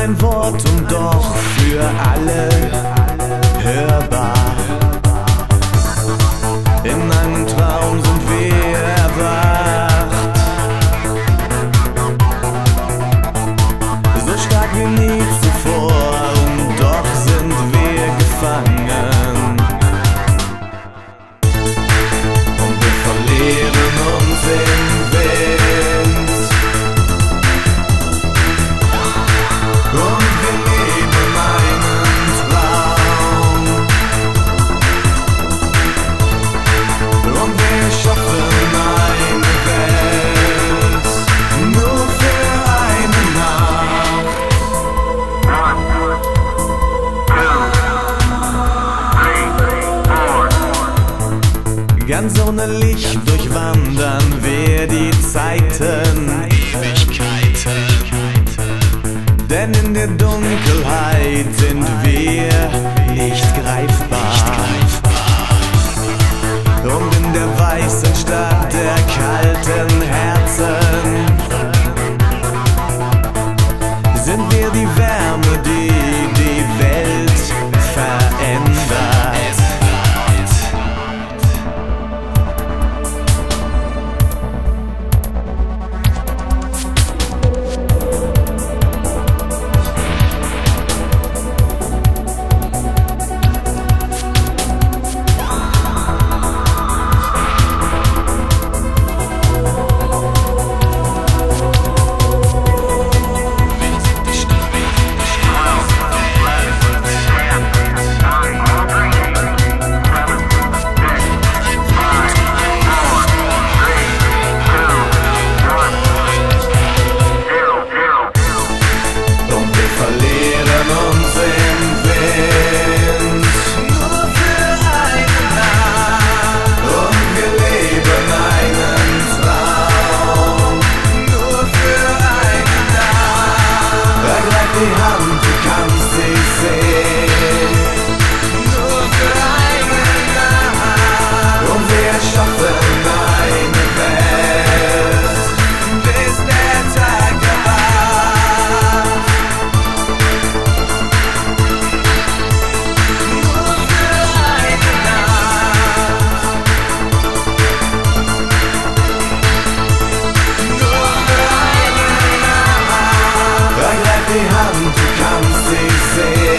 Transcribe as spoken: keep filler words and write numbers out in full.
ein Wort und doch für alle hörbar. In einem Traum sind wir erwacht, so stark wie nie zuvor, und doch sind wir gefangen. Und wir verlieren uns im Wind, und wir leben einen Traum, und wir schaffen eine Welt nur für eine Nacht. Ganz ohne Licht durchwandern wir die Zeiten, Ewigkeiten. Denn in der Dunkelheit sind wir nicht greifbar. Und in der weißen Stadt der kalten Herzen sind wir die Wärme, die die Welt verändert. Die Hand, du kannst sie sehen, nur für eine Nacht. Und wir schaffen eine Welt, bis der Tag erwacht. Nur für eine Nacht, nur für eine Nacht. Ergreif die Hand, du kannst sie sehen.